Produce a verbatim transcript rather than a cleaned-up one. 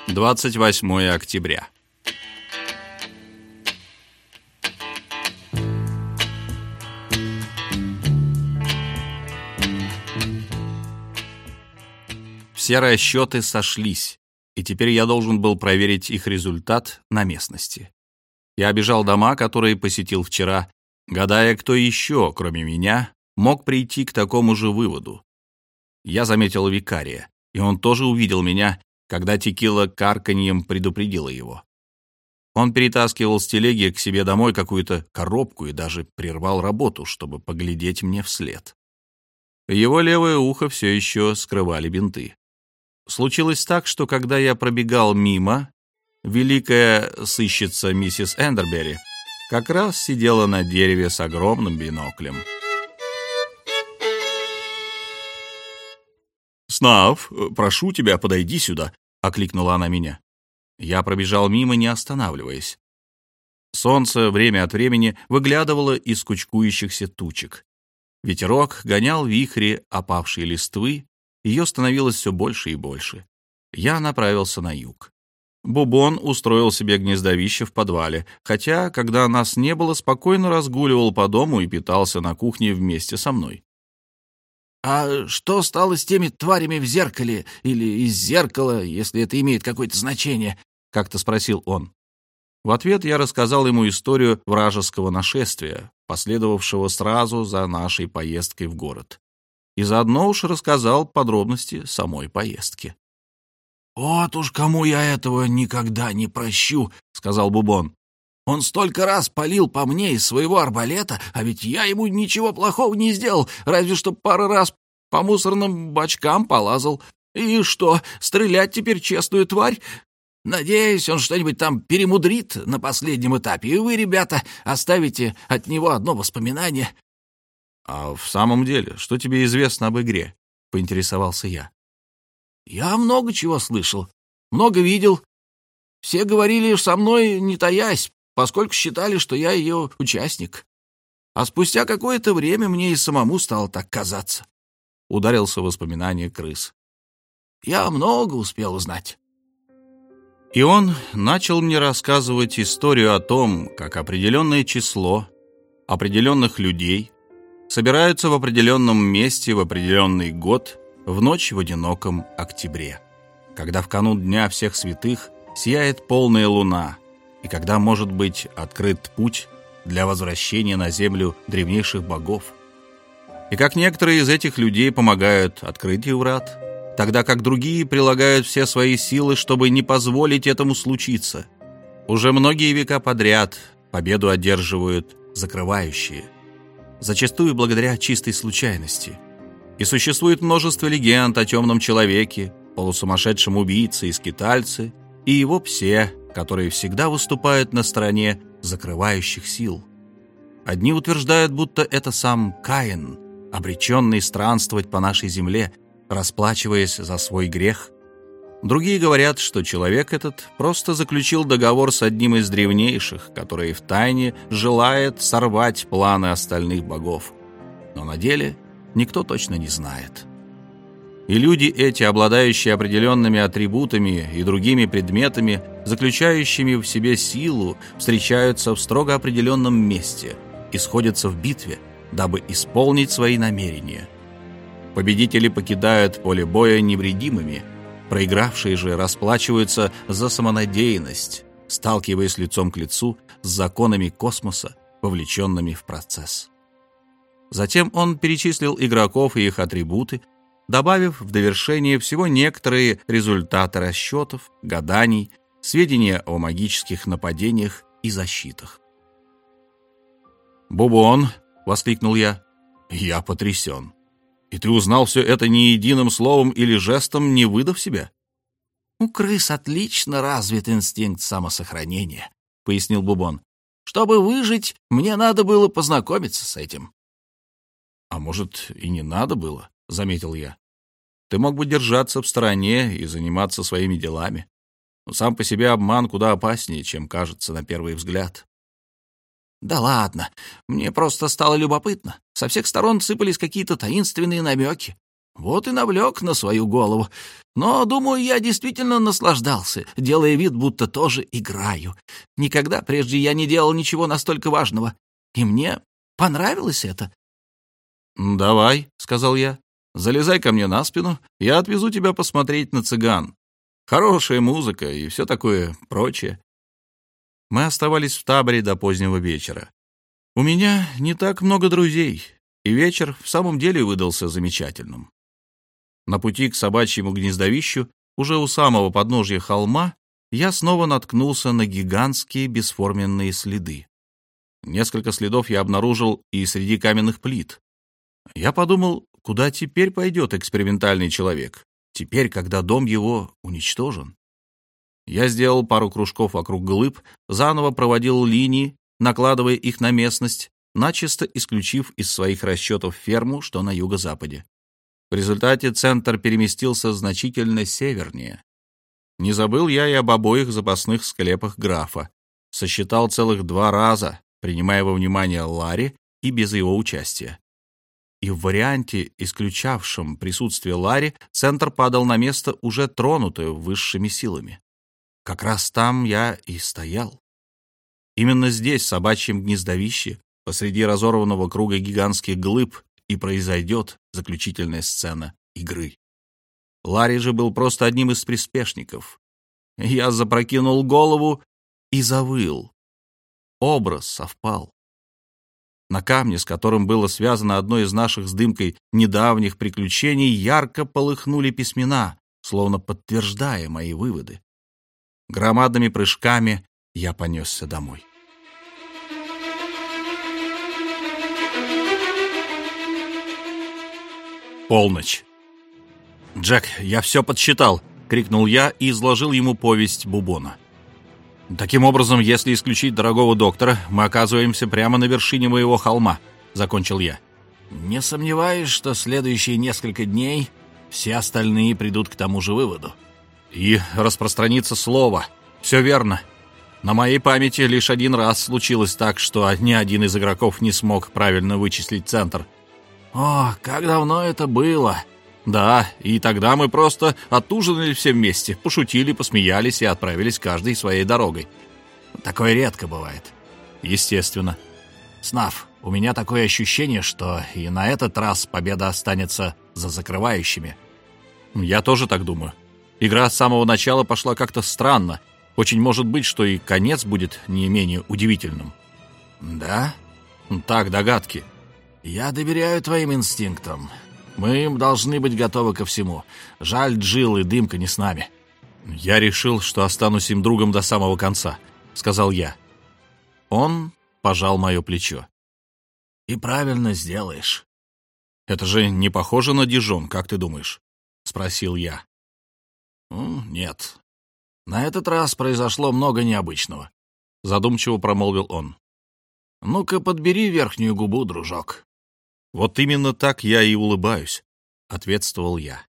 двадцать восьмое октября. Все расчеты сошлись, и теперь я должен был проверить их результат на местности. Я обежал дома, которые посетил вчера, гадая, кто еще, кроме меня, мог прийти к такому же выводу. Я заметил викария, и он тоже увидел меня, когда текила карканьем предупредила его. Он перетаскивал с телеги к себе домой какую-то коробку и даже прервал работу, чтобы поглядеть мне вслед. Его левое ухо все еще скрывали бинты. Случилось так, что когда я пробегал мимо, великая сыщица миссис Эндербери как раз сидела на дереве с огромным биноклем. «Снав, прошу тебя, подойди сюда», — окликнула она меня. Я пробежал мимо, не останавливаясь. Солнце время от времени выглядывало из кучкующихся тучек. Ветерок гонял вихри опавшей листвы, ее становилось все больше и больше. Я направился на юг. Бубон устроил себе гнездовище в подвале, хотя, когда нас не было, спокойно разгуливал по дому и питался на кухне вместе со мной. «А что стало с теми тварями в зеркале или из зеркала, если это имеет какое-то значение?» — как-то спросил он. В ответ я рассказал ему историю вражеского нашествия, последовавшего сразу за нашей поездкой в город. И заодно уж рассказал подробности самой поездки. «Вот уж кому я этого никогда не прощу», — сказал Бубон. «Он столько раз палил по мне из своего арбалета, а ведь я ему ничего плохого не сделал, разве что пару раз по мусорным бачкам полазал. И что, стрелять теперь честную тварь? Надеюсь, он что-нибудь там перемудрит на последнем этапе, и вы, ребята, оставите от него одно воспоминание». «А в самом деле, что тебе известно об игре?» — поинтересовался я. «Я много чего слышал, много видел. Все говорили со мной, не таясь, поскольку считали, что я ее участник. А спустя какое-то время мне и самому стало так казаться». Ударился в воспоминания крыс. «Я много успел узнать». И он начал мне рассказывать историю о том, как определенное число определенных людей собираются в определенном месте в определенный год в ночь в одиноком октябре, когда в канун Дня всех святых сияет полная луна, и когда может быть открыт путь для возвращения на землю древнейших богов. И как некоторые из этих людей помогают открытию врат, тогда как другие прилагают все свои силы, чтобы не позволить этому случиться. Уже многие века подряд победу одерживают закрывающие, зачастую благодаря чистой случайности. И существует множество легенд о темном человеке, полусумасшедшем убийце и скитальце, и его псе, которые всегда выступают на стороне закрывающих сил. Одни утверждают, будто это сам Каин, обреченный странствовать по нашей земле, расплачиваясь за свой грех. Другие говорят, что человек этот просто заключил договор с одним из древнейших, который втайне желает сорвать планы остальных богов. Но на деле никто точно не знает. И люди эти, обладающие определенными атрибутами и другими предметами, заключающими в себе силу, встречаются в строго определенном месте и сходятся в битве, дабы исполнить свои намерения. Победители покидают поле боя невредимыми, проигравшие же расплачиваются за самонадеянность, сталкиваясь лицом к лицу с законами космоса, вовлеченными в процесс. Затем он перечислил игроков и их атрибуты, добавив в довершение всего некоторые результаты расчетов, гаданий, сведения о магических нападениях и защитах. «Бубон!» — воскликнул я. «Я потрясен. И ты узнал все это ни единым словом или жестом, не выдав себя?» «У крыс отлично развит инстинкт самосохранения», — пояснил Бубон. «Чтобы выжить, мне надо было познакомиться с этим». «А может, и не надо было», — заметил я. «Ты мог бы держаться в стороне и заниматься своими делами. Но сам по себе обман куда опаснее, чем кажется на первый взгляд». «Да ладно, мне просто стало любопытно. Со всех сторон сыпались какие-то таинственные намеки. Вот и навлек на свою голову. Но, думаю, я действительно наслаждался, делая вид, будто тоже играю. Никогда прежде я не делал ничего настолько важного. И мне понравилось это. «Давай», — сказал я, — «залезай ко мне на спину, я отвезу тебя посмотреть на цыган. Хорошая музыка и все такое прочее». Мы оставались в таборе до позднего вечера. У меня не так много друзей, и вечер в самом деле выдался замечательным. На пути к собачьему гнездовищу, уже у самого подножья холма, я снова наткнулся на гигантские бесформенные следы. Несколько следов я обнаружил и среди каменных плит. Я подумал, куда теперь пойдет экспериментальный человек, теперь, когда дом его уничтожен. Я сделал пару кружков вокруг глыб, заново проводил линии, накладывая их на местность, начисто исключив из своих расчетов ферму, что на юго-западе. В результате центр переместился значительно севернее. Не забыл я и об обоих запасных склепах графа. Сосчитал целых два раза, принимая во внимание Ларри и без его участия. И в варианте, исключавшем присутствие Ларри, центр падал на место, уже тронутое высшими силами. Как раз там я и стоял. Именно здесь, в собачьем гнездовище, посреди разорванного круга гигантских глыб, и произойдет заключительная сцена игры. Ларри же был просто одним из приспешников. Я запрокинул голову и завыл. Образ совпал. На камне, с которым было связано одно из наших с Дымкой недавних приключений, ярко полыхнули письмена, словно подтверждая мои выводы. Громадными прыжками я понесся домой. Полночь. «Джек, я все подсчитал!» — крикнул я и изложил ему повесть Бубона. «Таким образом, если исключить дорогого доктора, мы оказываемся прямо на вершине моего холма», — закончил я. «Не сомневаюсь, что следующие несколько дней все остальные придут к тому же выводу». «И распространится слово. Все верно. На моей памяти лишь один раз случилось так, что ни один из игроков не смог правильно вычислить центр». «О, как давно это было!» «Да, и тогда мы просто отужинали все вместе, пошутили, посмеялись и отправились каждой своей дорогой». «Такое редко бывает». «Естественно». «Снаф, у меня такое ощущение, что и на этот раз победа останется за закрывающими». «Я тоже так думаю. Игра с самого начала пошла как-то странно. Очень может быть, что и конец будет не менее удивительным». «Да?» «Так, догадки». «Я доверяю твоим инстинктам. Мы должны быть готовы ко всему. Жаль, Джилл и Дымка не с нами». «Я решил, что останусь им другом до самого конца», — сказал я. Он пожал мое плечо. «И правильно сделаешь». «Это же не похоже на Дижон, как ты думаешь?» — спросил я. «Нет. На этот раз произошло много необычного», — задумчиво промолвил он. «Ну-ка, подбери верхнюю губу, дружок». «Вот именно так я и улыбаюсь», — ответствовал я.